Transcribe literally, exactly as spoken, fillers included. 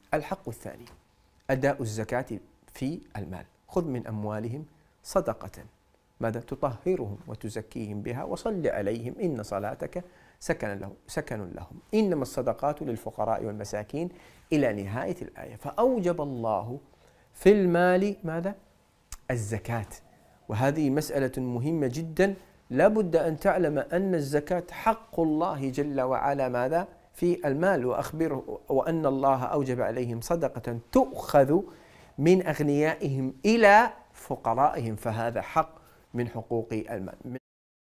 الحق الثاني أداء الزكاة في المال. خذ من أموالهم صدقة ماذا تطهرهم وتزكيهم بها وصل عليهم إن صلاتك سكن لهم سكن لهم إنما الصدقات للفقراء والمساكين إلى نهاية الآية. فأوجب الله في المال ماذا؟ الزكاة. وهذه مسألة مهمة جدا، لا بد أن تعلم أن الزكاة حق الله جل وعلا ماذا؟ في المال. وأخبره وأن الله أوجب عليهم صدقة تؤخذ من أغنيائهم إلى فقرائهم، فهذا حق من حقوق المال.